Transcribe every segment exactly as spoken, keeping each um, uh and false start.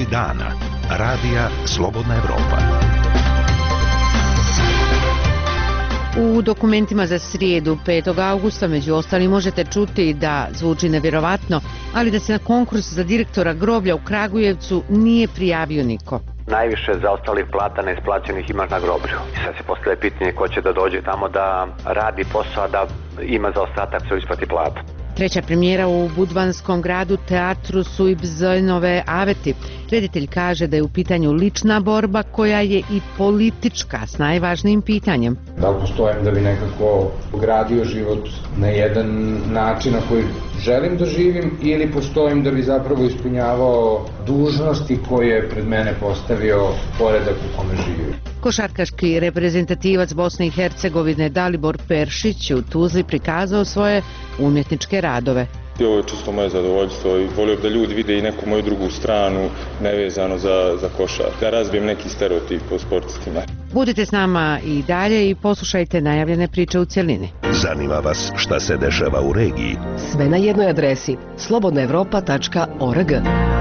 Vijesti dana. Radija Slobodna Evropa. U dokumentima za srijedu petog augusta među ostalim možete čuti da zvuči nevjerovatno, ali da se na konkurs za direktora groblja u Kragujevcu nije prijavio niko. Najviše zaostalih plata neisplaćenih imaš na groblju. I sad se postavlja pitanje ko će da dođe tamo da radi posao, da ima zaostatak se isplati plata. Treća premijera u budvanskom gradu teatru su i Bzojnove Aveti. Reditelj kaže da je u pitanju lična borba koja je i politička s najvažnijim pitanjem. Da li postojim da bi nekako gradio život na jedan način na koji želim da živim ili postojim da bi zapravo ispunjavao dužnosti koje je pred mene postavio poredak u kome živim. Košarkaški reprezentativac Bosne i Hercegovine Dalibor Peršić u Tuzli prikazao svoje umjetničke radove. Ovo je čisto moje zadovoljstvo i volio da ljudi vide i neku moju drugu stranu nevezano za, za košar. Da razbijem neki stereotip o sportistima. Budite s nama i dalje i poslušajte najavljene priče u cjelini. Zanima vas šta se dešava u regiji? Sve na jednoj adresi slobodna evropa tačka org.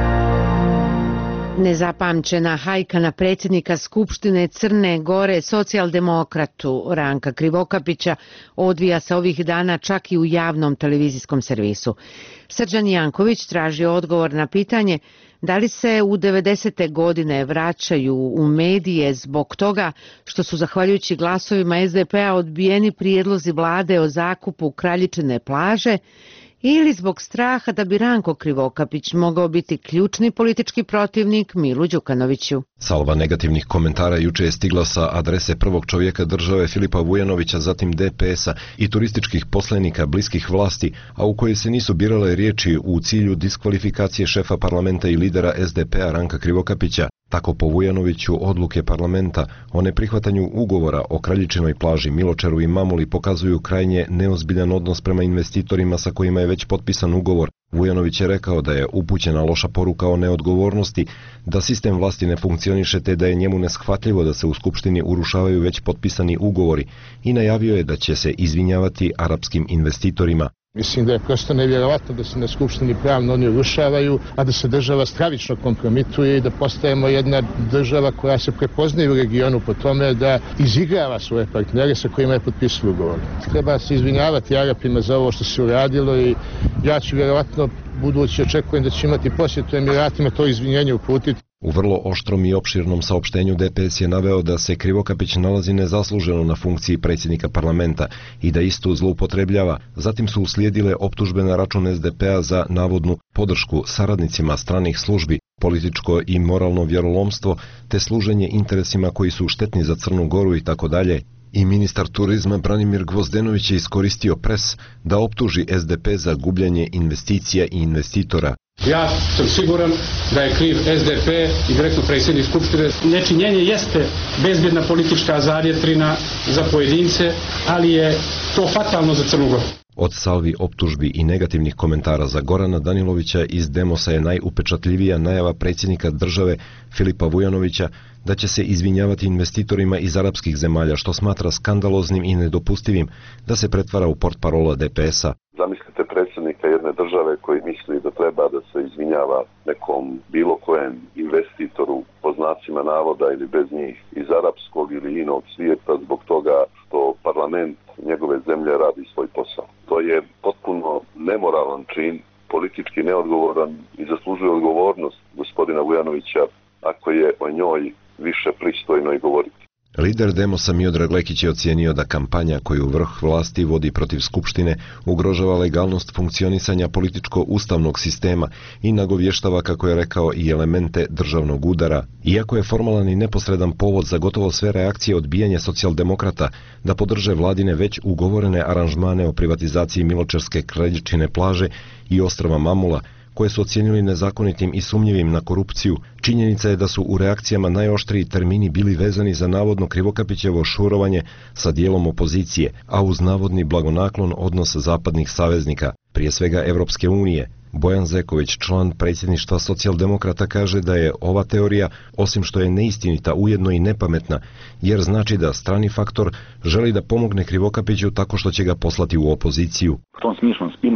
Nezapamćena hajka na predsjednika Skupštine Crne Gore socijaldemokratu Ranka Krivokapića odvija se ovih dana čak i u javnom televizijskom servisu. Srđan Janković traži odgovor na pitanje da li se u devedesete godine vraćaju u medije zbog toga što su zahvaljujući glasovima es de pe a odbijeni prijedlozi vlade o zakupu Kraljičine plaže ili zbog straha da bi Ranko Krivokapić mogao biti ključni politički protivnik Milu Đukanoviću. Salva negativnih komentara juče je stigla sa adrese prvog čovjeka države Filipa Vujanovića, zatim de pe es a i turističkih poslenika bliskih vlasti, a u kojoj se nisu birale riječi u cilju diskvalifikacije šefa parlamenta i lidera es de pe a Ranka Krivokapića. Tako po Vujanoviću odluke parlamenta o neprihvatanju ugovora o Kraljičinoj plaži, Miločeru i Mamuli pokazuju krajnje neozbiljan odnos prema investitorima sa kojima je već potpisan ugovor. Vujanović je rekao da je upućena loša poruka o neodgovornosti, da sistem vlasti ne funkcioniše te da je njemu neshvatljivo da se u Skupštini urušavaju već potpisani ugovori i najavio je da će se izvinjavati arapskim investitorima. Mislim da je prosto nevjerovatno da se na Skupštini pravno oni urušavaju, a da se država stravično kompromituje i da postajemo jedna država koja se prepoznaje u regionu po tome da izigrava svoje partnere sa kojima je potpisao ugovor. Treba se izvinjavati Arapima za ovo što se uradilo i ja ću vjerovatno budući očekujem da će imati posjetu Emiratima to izvinjenje uputiti. U vrlo oštrom i opširnom saopštenju de pe es je naveo da se Krivokapić nalazi nezasluženo na funkciji predsjednika parlamenta i da istu zloupotrebljava. Zatim su uslijedile optužbe na račun es de pe a za navodnu podršku saradnicima stranih službi, političko i moralno vjerolomstvo te služenje interesima koji su štetni za Crnu Goru i tako dalje. I ministar turizma Branimir Gvozdenović je iskoristio pres da optuži es de pe za gubljenje investicija i investitora. Ja sam siguran da je kriv es de pe i direktno predsjednik Skupštine. Nečinjenje jeste bezbjedna politička zarjetrina za pojedince, ali je to fatalno za Crnu Goru. Od salvi optužbi i negativnih komentara za Gorana Danilovića iz Demosa je najupečatljivija najava predsjednika države Filipa Vujanovića da će se izvinjavati investitorima iz arapskih zemalja, što smatra skandaloznim i nedopustivim da se pretvara u portparola de pe es a. Zamislite predsjednika jedne države koji misli da treba da se izvinjava nekom bilo kojem investitoru po znacima navoda ili bez njih iz arapskog ili inog svijeta zbog toga što parlament njegove zemlje radi svoj posao. To je potpuno nemoralan čin, politički neodgovoran i zaslužuje odgovornost gospodina Vujanovića ako je o njoj više pristojno i govoriti. Lider Demosa Miodrag Lekić je ocijenio da kampanja koju vrh vlasti vodi protiv Skupštine ugrožava legalnost funkcionisanja političko-ustavnog sistema i nagovještava, kako je rekao, i elemente državnog udara. Iako je formalan i neposredan povod za gotovo sve reakcije odbijanja socijaldemokrata da podrže vladine već ugovorene aranžmane o privatizaciji Miločerske Kraljičine plaže i ostrva Mamula, koje su ocijenili nezakonitim i sumnjivim na korupciju, činjenica je da su u reakcijama najoštriji termini bili vezani za navodno Krivokapićevo šurovanje sa dijelom opozicije, a uz navodni blagonaklon odnos zapadnih saveznika, prije svega Evropske unije. Bojan Zeković, član predsjedništva socijaldemokrata, kaže da je ova teorija, osim što je neistinita, ujedno i nepametna, jer znači da strani faktor želi da pomogne Krivokapiću tako što će ga poslati u opoziciju. U tom smišnom spinu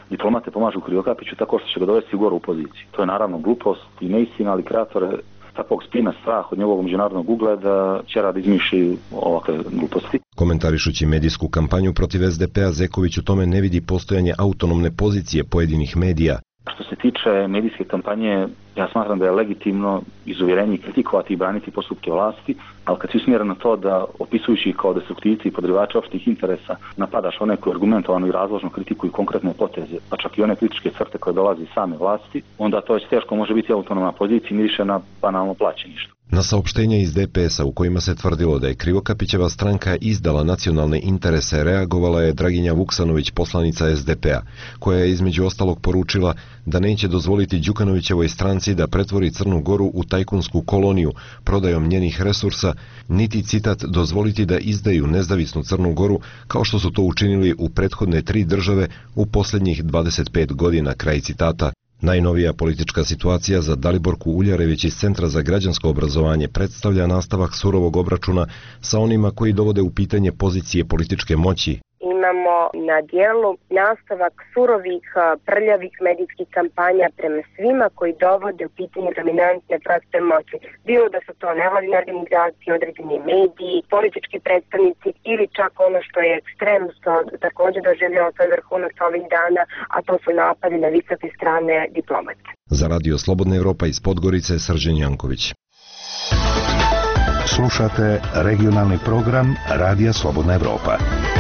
diplomate pomažu Krivokapiću tako što će ga dovesti u goru poziciju. To je naravno glupost i neistina, ali kreatore takvog spina, strah od njegovog međunarodnog ugleda će rad izmišlji ovakve gluposti. Komentarišući medijsku kampanju protiv es de pe-a, Zeković u tome ne vidi postojanje autonomne pozicije pojedinih medija. Što se tiče medijske kampanje, ja smatram da je legitimno izuvjerenje i kritikovati i braniti postupke vlasti, ali kad si usmjeren na to da opisujući kao destruktivci i podrivači opštih interesa napadaš one koji argumentovano i razložno kritikuju konkretne poteze, pa čak i one kritičke crte koje dolazi iz same vlasti, onda to već teško može biti autonomna pozicija i miriše na banalno plaćeništvo. Na saopštenja iz de pe es-a u kojima se tvrdilo da je Krivokapićeva stranka izdala nacionalne interese reagovala je Draginja Vuksanović, poslanica es de pe-a, koja je između ostalog poručila da neće dozvoliti Đukanovićevoj stranci da pretvori Crnu Goru u tajkunsku koloniju prodajom njenih resursa, niti citat dozvoliti da izdaju nezavisnu Crnu Goru kao što su to učinili u prethodne tri države u posljednjih dvadeset pet godina, kraj citata. Najnovija politička situacija za Daliborku Uljarević iz Centra za građansko obrazovanje predstavlja nastavak surovog obračuna sa onima koji dovode u pitanje pozicije političke moći. Imamo na dijelu nastavak surovih, prljavih medijskih kampanja prema svima koji dovode u pitanje dominantne prostor moći. Bilo da su to nevladine organizacije, određeni mediji, politički predstavnici ili čak ono što je ekstrem, što također doživljava svoj vrhunac ovih dana, a to su napadi na visoke strane diplomata. Za Radio Slobodna Evropa iz Podgorice, Srđan Janković. Slušate regionalni program Radija Slobodna Evropa.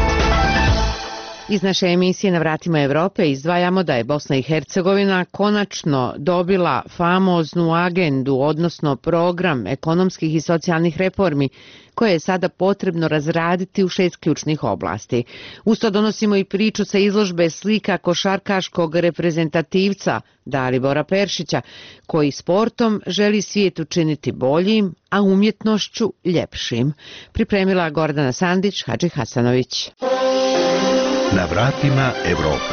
Iz naše emisije Na vratima Evrope izdvajamo da je Bosna i Hercegovina konačno dobila famoznu agendu, odnosno program ekonomskih i socijalnih reformi, koje je sada potrebno razraditi u šest ključnih oblasti. Usto donosimo i priču sa izložbe slika košarkaškog reprezentativca Dalibora Peršića, koji sportom želi svijet učiniti boljim, a umjetnošću ljepšim. Pripremila Gordana Sandić, Hadži Hasanović. Na vratima Evrope.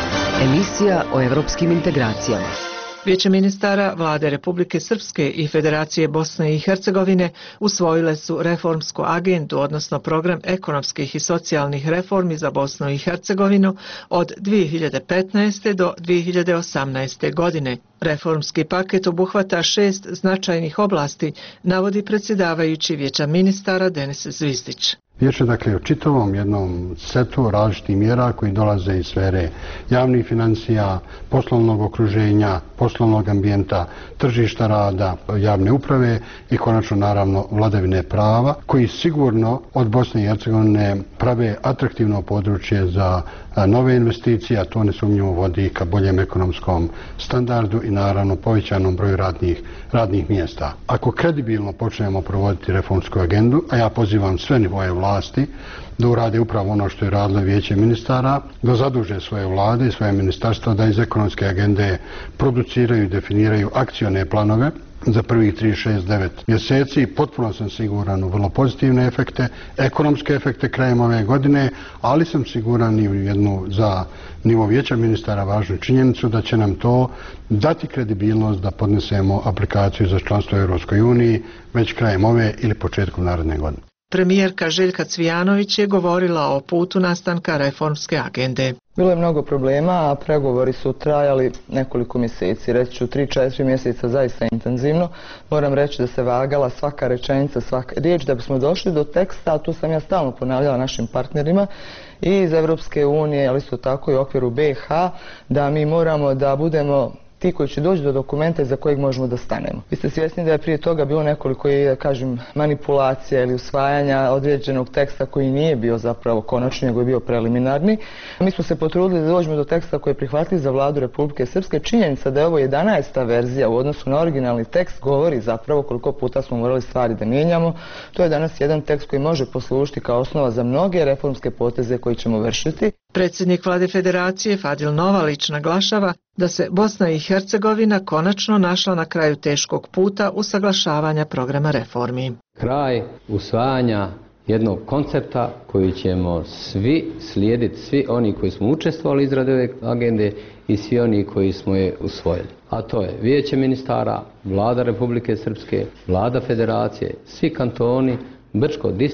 Emisija o evropskim integracijama. Vijeće ministara Vlade Republike Srpske i Federacije Bosne i Hercegovine usvojile su reformsku agendu, odnosno program ekonomskih i socijalnih reformi za Bosnu i Hercegovinu od dvije hiljade petnaeste. do dvije hiljade osamnaeste. godine. Reformski paket obuhvata šest značajnih oblasti, navodi predsjedavajući Vijeća ministara Denis Zvizdić. Vijeće dakle o čitavom jednom setu različitih mjera koji dolaze iz sfere javnih financija, poslovnog okruženja, poslovnog ambijenta, tržišta rada, javne uprave i konačno naravno vladavine prava, koji sigurno od Bosne i Hercegovine prave atraktivno područje za nove investicije, a to nesumnjivo vodi ka boljem ekonomskom standardu i naravno povećanom broju radnih, radnih mjesta. Ako kredibilno počnemo provoditi reformsku agendu, a ja pozivam sve nivoje vlasti da urade upravo ono što je radilo Vijeće ministara, da zaduže svoje vlade i svoje ministarstva da iz ekonomske agende produciraju i definiraju akcione planove za prvih tri, šest, devet mjeseci. Potpuno sam siguran u vrlo pozitivne efekte, ekonomske efekte krajem ove godine, ali sam siguran i u jednu za nivo Vijeća ministara važnu činjenicu da će nam to dati kredibilnost da podnesemo aplikaciju za članstvo u Europskoj uniji već krajem ove ili početkom naredne godine. Premijerka Željka Cvijanović je govorila o putu nastanka reformske agende. Bilo je mnogo problema, a pregovori su trajali nekoliko mjeseci. Reći ću tri četiri mjeseca zaista intenzivno. Moram reći da se vagala svaka rečenica, svaka riječ da bismo došli do teksta, a tu sam ja stalno ponavljala našim partnerima i iz Evropske unije, ali isto tako i u okviru be i ha, da mi moramo da budemo ti koji će doći do dokumenta za kojeg možemo da stanemo. Vi ste svjesni da je prije toga bilo nekoliko, kažem, manipulacija ili usvajanja određenog teksta koji nije bio zapravo konačni, nego je bio preliminarni. Mi smo se potrudili da dođemo do teksta koji je prihvatljiv za Vladu Republike Srpske. Činjenica da je ovo jedanaesta verzija u odnosu na originalni tekst govori zapravo koliko puta smo morali stvari da mijenjamo. To je danas jedan tekst koji može poslužiti kao osnova za mnoge reformske poteze koje ćemo vršiti. Predsjednik Vlade Federacije Fadil Novalić naglašava da se Bosna i Hercegovina konačno našla na kraju teškog puta usaglašavanja programa reformi. Kraj usvajanja jednog koncepta koji ćemo svi slijediti, svi oni koji smo učestvovali u izradi ove agende i svi oni koji smo je usvojili. A to je Vijeće ministara, Vlada Republike Srpske, Vlada Federacije, svi kantoni, Brčko distrikt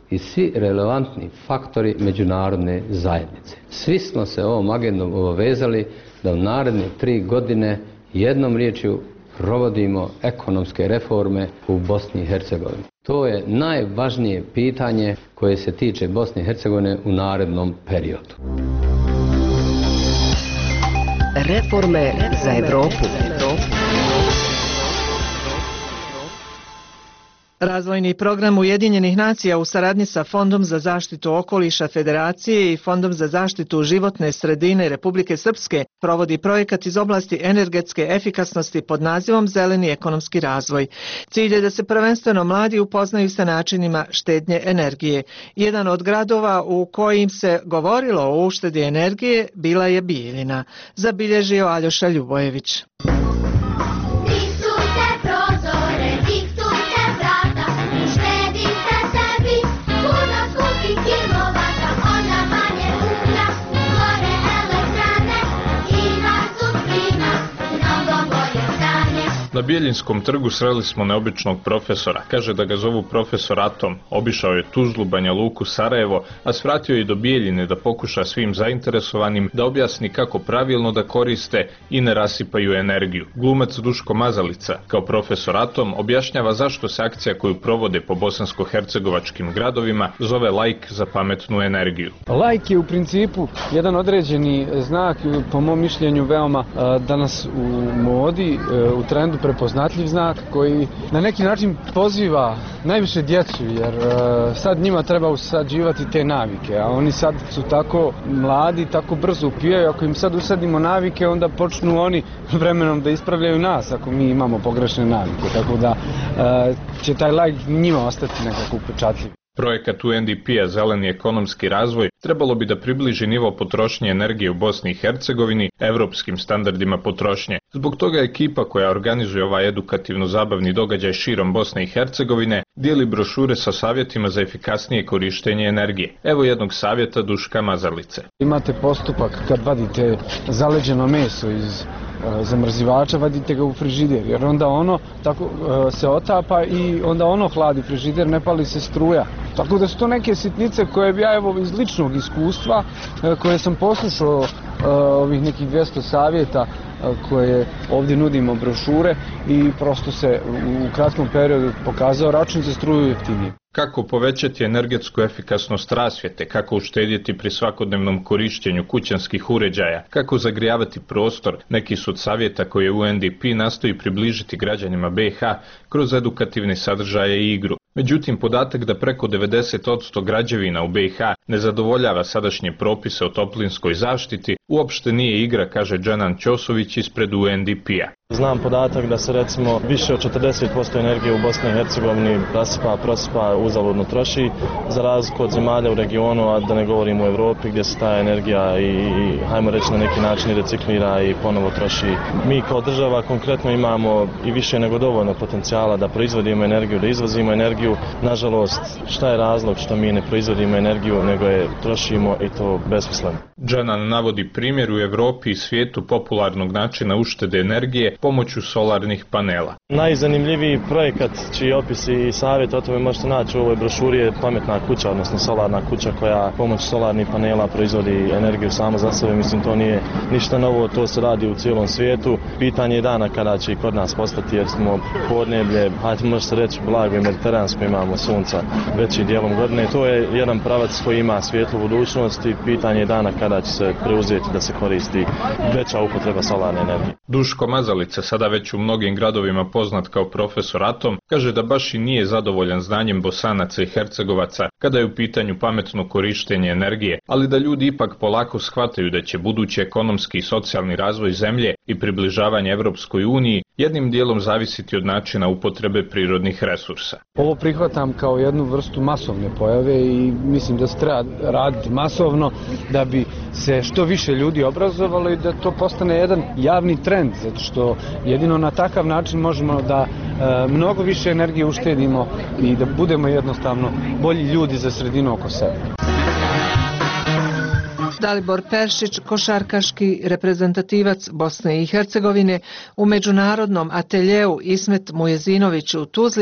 i svi relevantni faktori međunarodne zajednice. Svi smo se ovom agendom obavezali da u naredne tri godine jednom riječju provodimo ekonomske reforme u Bosni i Hercegovini. To je najvažnije pitanje koje se tiče Bosne i Hercegovine u narednom periodu. Reforme za Evropu. Razvojni program Ujedinjenih nacija u saradnji sa Fondom za zaštitu okoliša Federacije i Fondom za zaštitu životne sredine Republike Srpske provodi projekat iz oblasti energetske efikasnosti pod nazivom Zeleni ekonomski razvoj. Cilj je da se prvenstveno mladi upoznaju sa načinima štednje energije. Jedan od gradova u kojim se govorilo o uštedi energije bila je Bijeljina, zabilježio Aljoša Ljubojević. Na Bijeljinskom trgu sreli smo neobičnog profesora. Kaže da ga zovu profesor Atom. Obišao je Tuzlu, Banja Luku, Sarajevo, a svratio je do Bijeljine da pokuša svim zainteresovanim da objasni kako pravilno da koriste i ne rasipaju energiju. Glumac Duško Mazalica, kao profesor Atom, objašnjava zašto se akcija koju provode po bosansko-hercegovačkim gradovima zove Like za pametnu energiju. Like je u principu jedan određeni znak, po mom mišljenju veoma danas u modi, u trendu prepoznatljiv znak koji na neki način poziva najviše djecu, jer uh, sad njima treba usađivati te navike, a oni sad su tako mladi, tako brzo upijaju. Ako im sad usadimo navike, onda počnu oni vremenom da ispravljaju nas ako mi imamo pogrešne navike, tako da uh, će taj like njima ostati nekako upečatljiv. Projekat U N D P-a Zeleni ekonomski razvoj trebalo bi da približi nivo potrošnje energije u Bosni i Hercegovini evropskim standardima potrošnje. Zbog toga ekipa koja organizuje ovaj edukativno-zabavni događaj širom Bosne i Hercegovine dijeli brošure sa savjetima za efikasnije korištenje energije. Evo jednog savjeta Duška Mazalice. Imate postupak kad vadite zaleđeno meso iz zamrzivača, vadite ga u frižider, jer onda ono tako se otapa i onda ono hladi frižider, ne pali se struja. Tako da su to neke sitnice koje bi ja evo iz ličnog iskustva, koje sam poslušao ovih nekih dvjesto savjeta koje ovdje nudimo brošure i prosto se u kratkom periodu pokazao račun za struju jeftinije. Kako povećati energetsku efikasnost rasvjete, kako uštedjeti pri svakodnevnom korištenju kućanskih uređaja, kako zagrijavati prostor, neki su od savjeta koje U N D P nastoji približiti građanima B i H kroz edukativne sadržaje i igru. Međutim, podatak da preko devedeset posto građevina u B i H ne zadovoljava sadašnje propise o toplinskoj zaštiti uopšte nije igra, kaže Džanan Ćosović ispred U N D P-a. Znam podatak da se recimo više od četrdeset posto energije u Bosni i Hercegovini rasipa, prosipa, uzaludno troši, za razliku od zemalja u regionu, a da ne govorim u Evropi gdje se ta energija i, i hajmo reći na neki način reciklira i ponovo troši. Mi kao država konkretno imamo i više nego dovoljno potencijala da proizvodimo energiju, da izvozimo energiju. Nažalost, šta je razlog što mi ne proizvodimo energiju, nego je trošimo i to besmisleno. Džanan navodi primjer u Evropi i svijetu popularnog načina uštede energije pomoću solarnih panela. Najzanimljiviji projekat čiji opis i savjet o tome možete naći u ovoj brošuri je pametna kuća, odnosno solarna kuća koja pomoću solarnih panela proizvodi energiju samo za sebe. Mislim, to nije ništa novo, to se radi u cijelom svijetu. Pitanje je dana kada će i kod nas postati, jer smo podneblje, hajde možete reći blago i mediteransko, imamo sunca veći dijelom godine. To je jedan pravac koji ima svijetlu budućnost i pitanje je dana kada će se preuzeti da se koristi veća upotreba solarne energije. Duško Mazalica, sada već u mnogim gradovima poznat kao profesor Atom, kaže da baš i nije zadovoljan znanjem Bosanaca i Hercegovaca kada je u pitanju pametno korištenje energije, ali da ljudi ipak polako shvataju da će budući ekonomski i socijalni razvoj zemlje i približavanje Evropskoj uniji jednim dijelom zavisiti od načina upotrebe prirodnih resursa. Ovo prihvatam kao jednu vrstu masovne pojave i mislim da se treba raditi masovno da bi se što više ljudi obrazovalo i da to postane jedan javni trend, zato što jedino na takav način možemo da e, mnogo više energije uštedimo i da budemo jednostavno bolji ljudi za sredinu oko sebe. Dalibor Peršić, košarkaški reprezentativac Bosne i Hercegovine, u međunarodnom ateljeu Ismet Mujezinović u Tuzli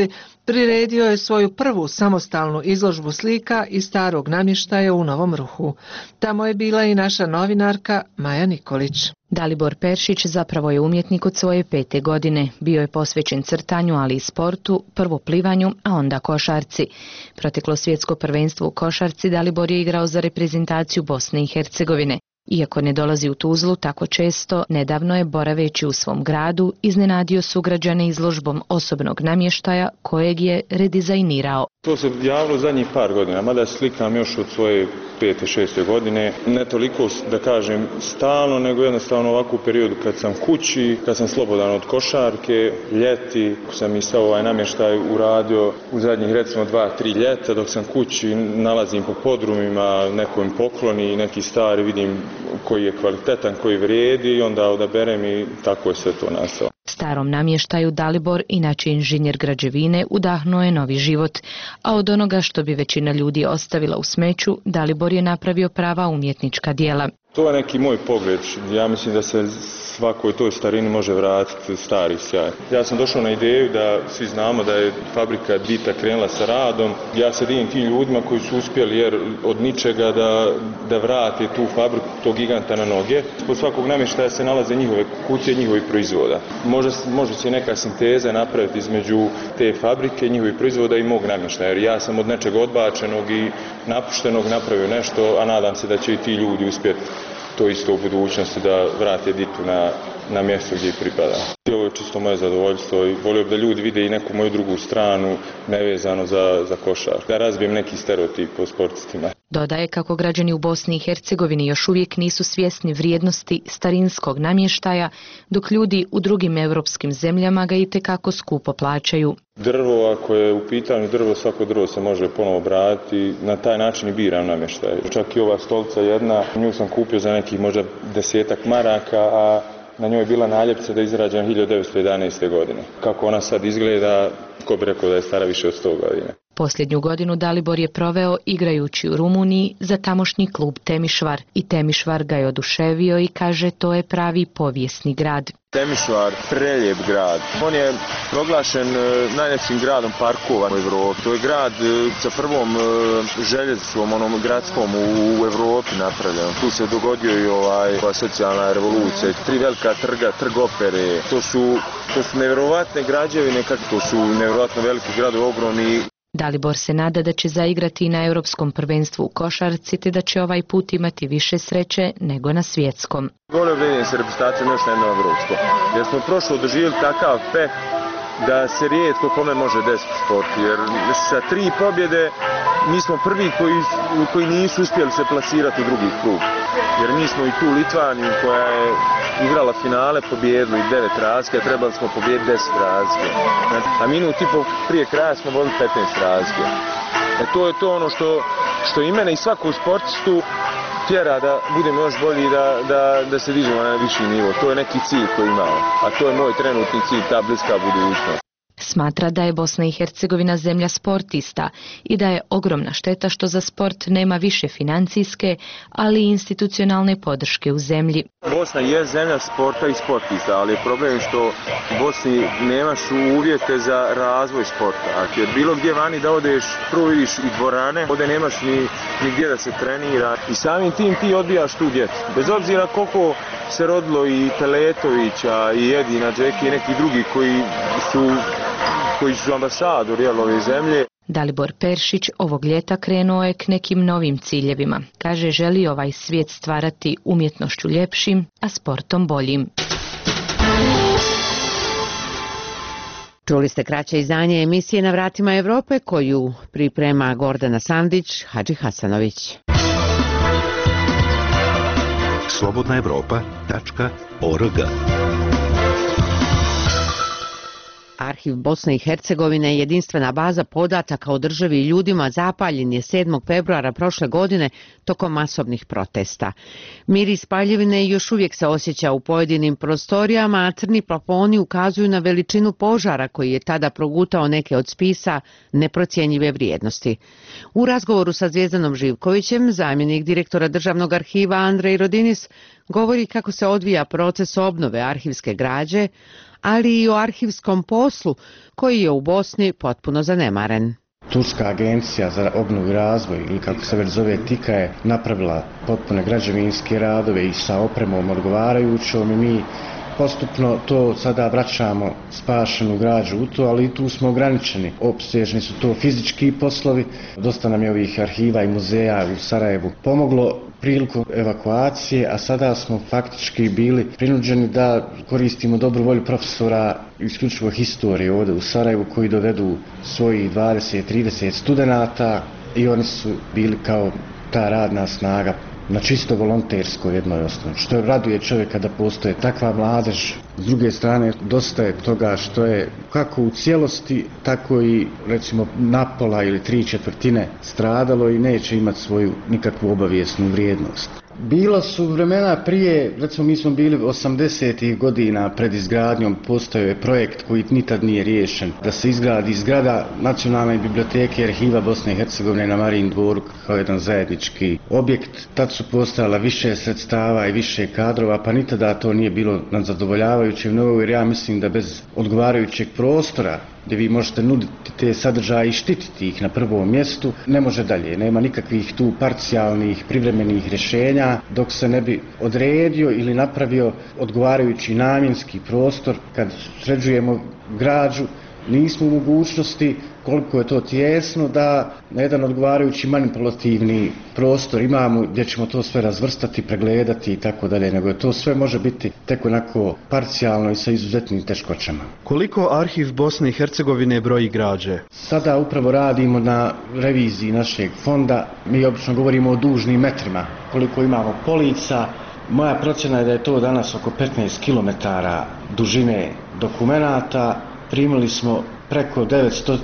priredio je svoju prvu samostalnu izložbu slika iz starog namještaja u Novom Ruhu. Tamo je bila i naša novinarka Maja Nikolić. Dalibor Peršić zapravo je umjetnik od svoje pete godine. Bio je posvećen crtanju, ali i sportu, prvo plivanju, a onda košarci. Proteklo svjetsko prvenstvo u košarci Dalibor je igrao za reprezentaciju Bosne i Hercegovine. Iako ne dolazi u Tuzlu tako često, nedavno je, boraveći u svom gradu, iznenadio sugrađane izložbom osobnog namještaja kojeg je redizajnirao. To se javilo zadnjih par godina, mada slikam još od svoje pete, šeste godine. Ne toliko, da kažem, stalno, nego jednostavno ovakvu periodu kad sam kući, kad sam slobodan od košarke, ljeti, sam i sav ovaj namještaj uradio u zadnjih recimo dva, tri ljeta, dok sam kući, nalazim po podrumima, nekom pokloni, neki stari, vidim koji je kvalitetan, koji vrijedi i onda odaberem i tako je sve to nastalo. Starom namještaju Dalibor, inače inženjer građevine, udahnuo je novi život, a od onoga što bi većina ljudi ostavila u smeću, Dalibor je napravio prava umjetnička djela. To je neki moj pogled. Ja mislim da se svakoj toj starini može vratiti stari sjaj. Ja sam došao na ideju da svi znamo da je fabrika Dita krenula sa radom. Ja se divim tim ljudima koji su uspjeli jer od ničega da, da vrate tu fabriku, tog giganta na noge. Pod svakog namještaja se nalaze njihove kuće, njihovih proizvoda. Može, može se neka sinteza napraviti između te fabrike, njihovih proizvoda i mog namještaja. Jer ja sam od nečega odbačenog i napuštenog napravio nešto, a nadam se da će i ti ljudi uspjeti to isto u budućnosti da vrate Ditu na, na mjesto gdje pripada. Ovo je čisto moje zadovoljstvo i volio bi da ljudi vide i neku moju drugu stranu nevezano za, za košar. Da razbijem neki stereotip o sportistima. Dodaje kako građani u Bosni i Hercegovini još uvijek nisu svjesni vrijednosti starinskog namještaja, dok ljudi u drugim europskim zemljama ga itekako skupo plaćaju. Drvo, ako je u pitanju drvo, svako drvo se može ponovo obraditi, na taj način i biram namještaj. Čak i ova stolica jedna, nju sam kupio za nekih možda desetak maraka, a na njoj je bila naljepnica da je izrađena hiljadu devetsto jedanaeste. godine. Kako ona sad izgleda, ko bi rekao da je stara više od sto godina. Posljednju godinu Dalibor je proveo igrajući u Rumuniji za tamošnji klub Temišvar. I Temišvar ga je oduševio i kaže to je pravi povijesni grad. Temišvar, prelijep grad. On je proglašen najljepšim gradom parkova u Evropi. To je grad sa prvom željeznicom, onom gradskom u Evropi napravljen. Tu se dogodio i ovaj socijalna revolucija. Tri velika trga, trg opere. To su, to su nevjerovatne građevine, kako to su nevjerovatno veliki gradovi, ogromni. Dalibor se nada da će zaigrati na europskom prvenstvu u košarci te da će ovaj put imati više sreće nego na svjetskom. Volio bi vidim se reprezentacijom još na jedno evropsko, jer smo prošlo doživjeli takav peh da se rijetko kome može desiti sport, jer sa tri pobjede mi smo prvi koji, koji nisu uspjeli se plasirati u drugi krug. Jer mi smo i tu Litvaniju koja je igrala finale, pobjedili devet razlike, a trebali smo pobijediti deset razlike. A minut i pol prije kraja smo vodili petnaest razlike. E to je to ono što, što i mene i svakog sportistu tjera da budemo još bolji, da, da, da se dižemo na viši nivo. To je neki cilj koji imamo, a to je moj trenutni cilj, ta bliska budućnost. Smatra da je Bosna i Hercegovina zemlja sportista i da je ogromna šteta što za sport nema više financijske, ali i institucionalne podrške u zemlji. Bosna je zemlja sporta i sportista, ali je problem što u Bosni nemaš uvjete za razvoj sporta. Jer bilo gdje vani da odeš, prvo vidiš i dvorane, ovdje nemaš ni, ni gdje da se trenira i samim tim ti odbijaš tu djecu. Bez obzira koliko se rodilo i Teletovića i Edina Džeki i neki drugi koji su koji su ambasadori ove zemlje. Dalibor Peršić ovog ljeta krenuo je k nekim novim ciljevima. Kaže, želi ovaj svijet stvarati umjetnošću ljepšim, a sportom boljim. Čuli ste kraće izdanje emisije Na vratima Evrope koju priprema Gordana Sandić, Hadži Hasanović. slobodna evropa tačka org Arhiv Bosne i Hercegovine je jedinstvena baza podataka o državi i ljudima zapaljen je sedmog februara prošle godine tokom masovnih protesta. Miris paljevine još uvijek se osjeća u pojedinim prostorijama, a crni plafoni ukazuju na veličinu požara koji je tada progutao neke od spisa neprocjenjive vrijednosti. U razgovoru sa Zvijezdanom Živkovićem, zamjenik direktora Državnog arhiva Andrej Rodinis govori kako se odvija proces obnove arhivske građe, ali i o arhivskom poslu koji je u Bosni potpuno zanemaren. Turska agencija za obnovu i razvoj, ili kako se već zove TIKA, je napravila potpune građevinske radove i sa opremom odgovarajućom i mi postupno to sada vraćamo spašenu građu u to, ali i tu smo ograničeni. Opsežni su to fizički poslovi. Dosta nam je ovih arhiva i muzeja u Sarajevu pomoglo prilikom evakuacije, a sada smo faktički bili prinuđeni da koristimo dobru volju profesora isključivo historije ovdje u Sarajevu koji dovedu svojih dvadeset trideset studenata i oni su bili kao ta radna snaga na čisto volonterskoj jednoj osnovi, što je raduje čovjeka da postoje takva mladež. S druge strane, dosta je toga što je kako u cijelosti, tako i recimo napola ili tri četvrtine stradalo i neće imati svoju nikakvu obavijesnu vrijednost. Bila su vremena prije, recimo mi smo bili osamdesetih godina pred izgradnjom, postojao je projekt koji nikad nije riješen, da se izgradi zgrada Nacionalne biblioteke i arhiva Bosne i Hercegovine na Marijin dvoru kao jedan zajednički objekt. Tad su postojala više sredstava i više kadrova, pa ni tada to nije bilo na zadovoljavajućem nivou, jer ja mislim da bez odgovarajućeg prostora gdje vi možete nuditi te sadržaje i štititi ih na prvom mjestu, ne može dalje. Nema nikakvih tu parcijalnih, privremenih rješenja dok se ne bi odredio ili napravio odgovarajući namjenski prostor. Kad sređujemo građu, nismo u mogućnosti, koliko je to tijesno, da na jedan odgovarajući manipulativni prostor imamo gdje ćemo to sve razvrstati, pregledati i tako dalje, nego to sve može biti tek onako parcijalno i sa izuzetnim teškoćama. Koliko arhiv Bosne i Hercegovine broji građe? Sada upravo radimo na reviziji našeg fonda. Mi obično govorimo o dužnim metrima, koliko imamo polica. Moja procjena je da je to danas oko petnaest kilometara dužine dokumenata. Primili smo preko devetsto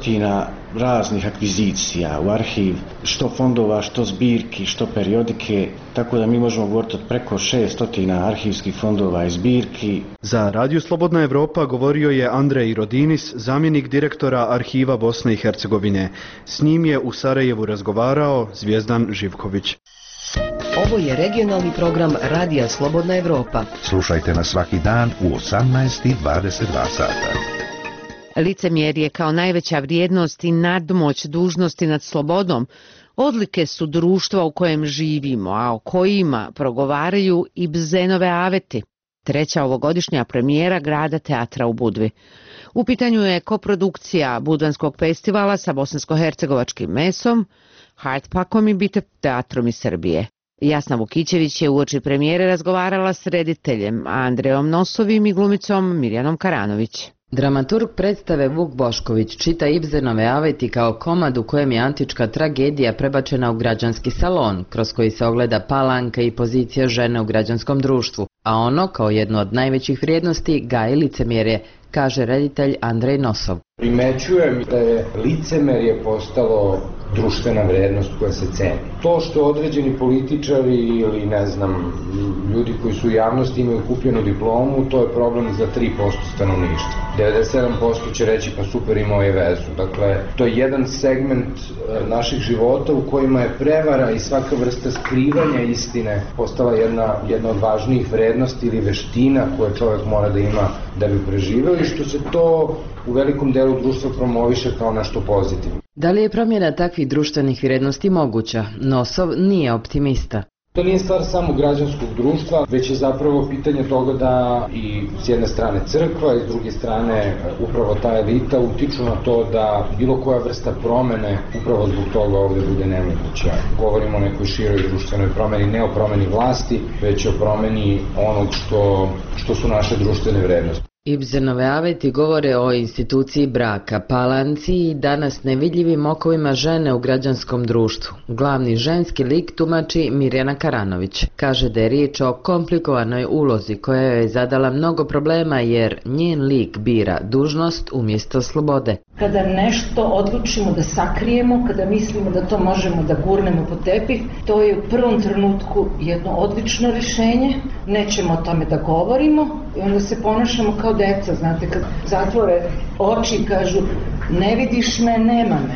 raznih akvizicija u arhiv, što fondova, što zbirki, što periodike, tako da mi možemo govoriti od preko šesto arhivskih fondova i zbirki. Za Radio Slobodna Evropa govorio je Andrej Rodinis, zamjenik direktora Arhiva Bosne i Hercegovine. S njim je u Sarajevu razgovarao Zvijezdan Živković. Ovo je regionalni program Radija Slobodna Evropa. Slušajte nas svaki dan u osamnaest i dvadeset dva sata. Licemjerje kao najveća vrijednost i nadmoć dužnosti nad slobodom odlike su društva u kojem živimo, a o kojima progovaraju i Ibzenove aveti, treća ovogodišnja premijera Grada teatra u Budvi. U pitanju je koprodukcija Budvanskog festivala sa bosansko-hercegovačkim mesom, Hardpakom i Bite teatrom iz Srbije. Jasna Vukićević je uoči premijere razgovarala s rediteljem Andrejom Nosovim i glumicom Mirjanom Karanović. Dramaturg predstave Vuk Bošković čita Ibzenove aveti kao komad u kojem je antička tragedija prebačena u građanski salon, kroz koji se ogleda palanka i pozicija žene u građanskom društvu, a ono, kao jedno od najvećih vrijednosti, gaji licemjerje, kaže reditelj Andrej Nosov. Primećujem da je licemerje postalo društvena vrednost koja se ceni. To što određeni političari ili ne znam, ljudi koji su u javnosti imaju kupljenu diplomu, to je problem za tri posto stanovništva. devedeset sedam posto će reći pa super, imao je vezu. Dakle, to je jedan segment naših života u kojima je prevara i svaka vrsta skrivanja istine postala jedna, jedna od važnijih vrednosti ili veština koje čovjek mora da ima da bi preživeo i što se to u velikom delu društva promoviše kao nešto pozitivno. Da li je promjena takvih društvenih vrijednosti moguća? Nosov nije optimista. To nije stvar samo građanskog društva, već je zapravo pitanje toga da i s jedne strane crkva i s druge strane upravo ta elita utiču na to da bilo koja vrsta promene upravo zbog toga ovdje bude nemoguća. Govorimo o nekoj široj društvenoj promeni, ne o promeni vlasti, već o promeni onog što, što su naše društvene vrednosti. Ibzenove aveti govore o instituciji braka, palanci i danas nevidljivim okovima žene u građanskom društvu. Glavni ženski lik tumači Mirjana Karanović. Kaže da je riječ o komplikovanoj ulozi koja joj je zadala mnogo problema jer njen lik bira dužnost umjesto slobode. Kada nešto odlučimo da sakrijemo, kada mislimo da to možemo da gurnemo pod tepih, to je u prvom trenutku jedno odlično rješenje, nećemo o tome da govorimo i onda se ponašamo kao deca, znate, kad zatvore oči i kažu ne vidiš me, nema me.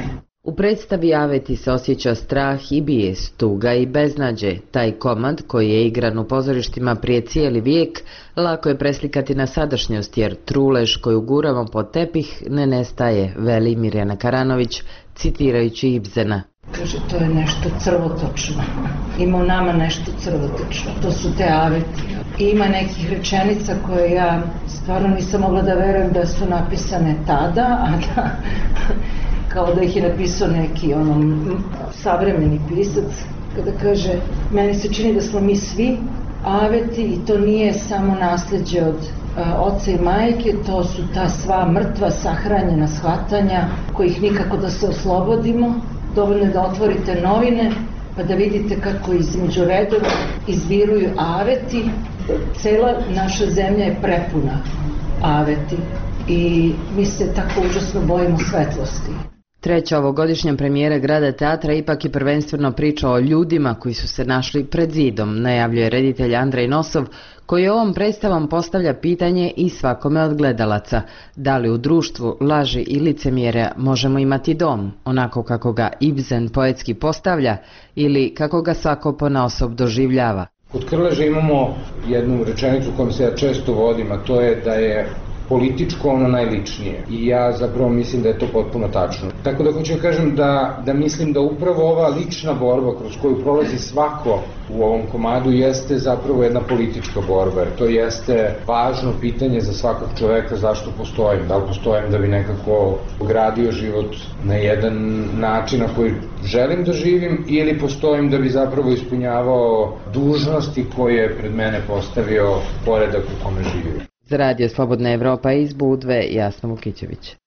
U predstavi Aveti se osjeća strah i bijes, tuga i beznađe. Taj komad, koji je igran u pozorištima prije cijeli vijek, lako je preslikati na sadašnjost, jer trulež koju guramo pod tepih ne nestaje, veli Mirjana Karanović, citirajući Ibsena. Kaže, to je nešto crvotočno. Ima u nama nešto crvotočno. To su te aveti. I ima nekih rečenica koje ja stvarno nisam mogla da verujem da su napisane tada, a da kao da ih je napisao neki onom savremeni pisac, kada kaže, meni se čini da smo mi svi aveti i to nije samo nasleđe od a, oca i majke, to su ta sva mrtva, sahranjena shvatanja kojih nikako da se oslobodimo. Dovoljno je da otvorite novine pa da vidite kako između redova izviruju aveti. Cela naša zemlja je prepuna aveti i mi se tako užasno bojimo svetlosti. Treća ovogodišnja premijera Grada teatra ipak je prvenstveno priča o ljudima koji su se našli pred zidom, najavljuje reditelj Andrej Nosov, koji ovom predstavom postavlja pitanje i svakome od gledalaca. Da li u društvu laži i licemjerja možemo imati dom, onako kako ga Ibsen poetski postavlja, ili kako ga svako ponaosob doživljava? Kod Krleže imamo jednu rečenicu kojom se ja često vodim, a to je da je političko ono najličnije. I ja zapravo mislim da je to potpuno tačno. Tako da hoću kažem da, da mislim da upravo ova lična borba kroz koju prolazi svako u ovom komadu jeste zapravo jedna politička borba. Jer to jeste važno pitanje za svakog čoveka zašto postojim. Da li postojim da bi nekako gradio život na jedan način na koji želim da živim ili postojim da bi zapravo ispunjavao dužnosti koje je pred mene postavio poredak u kome živim. Za Radio Slobodna Evropa iz Budve, Jasna Vukićević.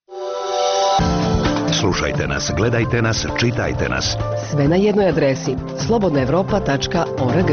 Slušajte nas, gledajte nas, čitajte nas. Sve na jednoj adresi slobodna evropa tačka org.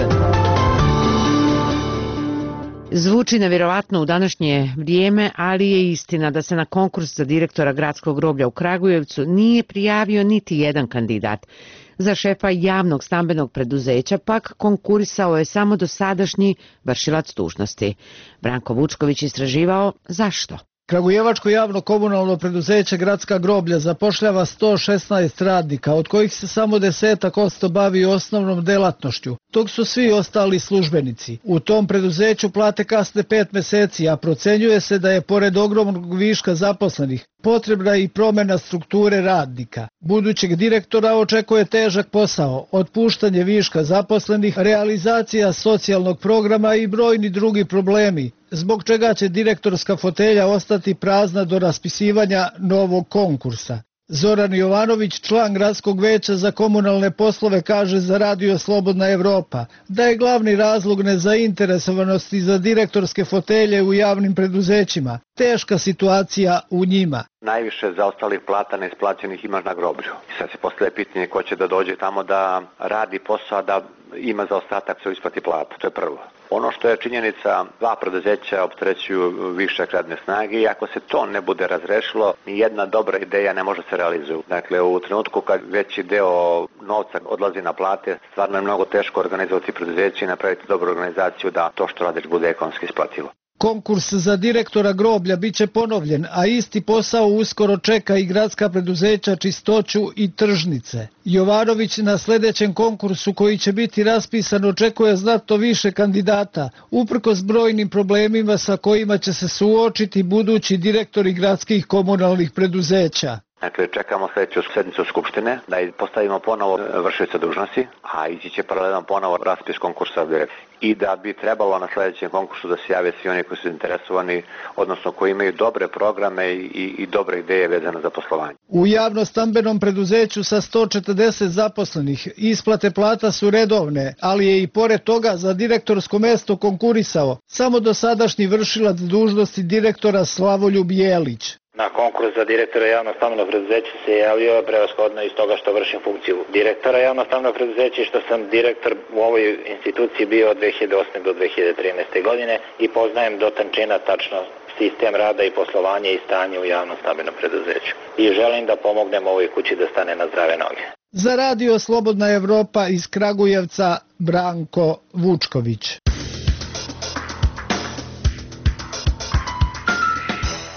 Zvuči nevjerovatno u današnje vrijeme, ali je istina da se na konkurs za direktora gradskog groblja u Kragujevcu nije prijavio niti jedan kandidat. Za šefa javnog stambenog preduzeća pak konkurisao je samo dosadašnji vršilac dužnosti. Branko Vučković istraživao zašto. Kragujevačko javno komunalno preduzeće Gradska groblja zapošljava sto šesnaest radnika, od kojih se samo desetak posto bavi osnovnom delatnošću, dok su svi ostali službenici. U tom preduzeću plate kasne pet meseci, a procenjuje se da je pored ogromnog viška zaposlenih potrebna i promjena strukture radnika. Budućeg direktora očekuje težak posao, otpuštanje viška zaposlenih, realizacija socijalnog programa i brojni drugi problemi, zbog čega će direktorska fotelja ostati prazna do raspisivanja novog konkursa. Zoran Jovanović, član Gradskog veća za komunalne poslove, kaže za Radio Slobodna Evropa da je glavni razlog nezainteresovanosti za direktorske fotelje u javnim preduzećima teška situacija u njima. Najviše zaostalih plata neisplaćenih imaš na groblju. I sad se postavlja pitanje ko će da dođe tamo da radi posao, da ima zaostatak se isplati plata. To je prvo. Ono što je činjenica, dva preduzeća opterećuju višak radne snage i ako se to ne bude razrešilo, ni jedna dobra ideja ne može se realizovati. Dakle, u trenutku kad veći deo novca odlazi na plate, stvarno je mnogo teško organizovati preduzeće i napraviti dobru organizaciju da to što radiš bude ekonomski isplativo. Konkurs za direktora groblja biće ponovljen, a isti posao uskoro čeka i gradska preduzeća Čistoću i Tržnice. Jovanović na sljedećem konkursu koji će biti raspisan očekuje znatno više kandidata, uprkos brojnim problemima sa kojima će se suočiti budući direktori gradskih komunalnih preduzeća. Dakle, čekamo sljedeću sednicu Skupštine da postavimo ponovo vršioca dužnosti, a ići će paralelno ponovo raspis konkursa i da bi trebalo na sljedećem konkursu da se jave svi oni koji su interesovani, odnosno koji imaju dobre programe i, i dobre ideje vezane za poslovanje. U javno-stambenom preduzeću sa sto četrdeset zaposlenih isplate plata su redovne, ali je i pored toga za direktorsko mesto konkurisao samo dosadašnji vršilac dužnosti direktora Slavoljub Jelić. Na konkurs za direktora javnog stambenog preduzeća se javio prevashodno iz toga što vršim funkciju direktora javnog stambenog preduzeća i što sam direktor u ovoj instituciji bio od dve hiljade osme do dve hiljade trinaeste. godine i poznajem do tančina tačno sistem rada i poslovanje i stanje u javnom stambenom preduzeću. I želim da pomognem ovoj kući da stane na zdrave noge. Za Radio Slobodna Evropa iz Kragujevca, Branko Vučković.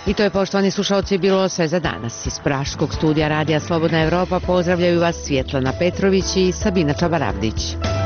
I to je, poštovani slušalci, bilo sve za danas. Iz Praškog studija Radija Slobodna Evropa pozdravljaju vas Svjetlana Petrović i Sabina Čabaravdić.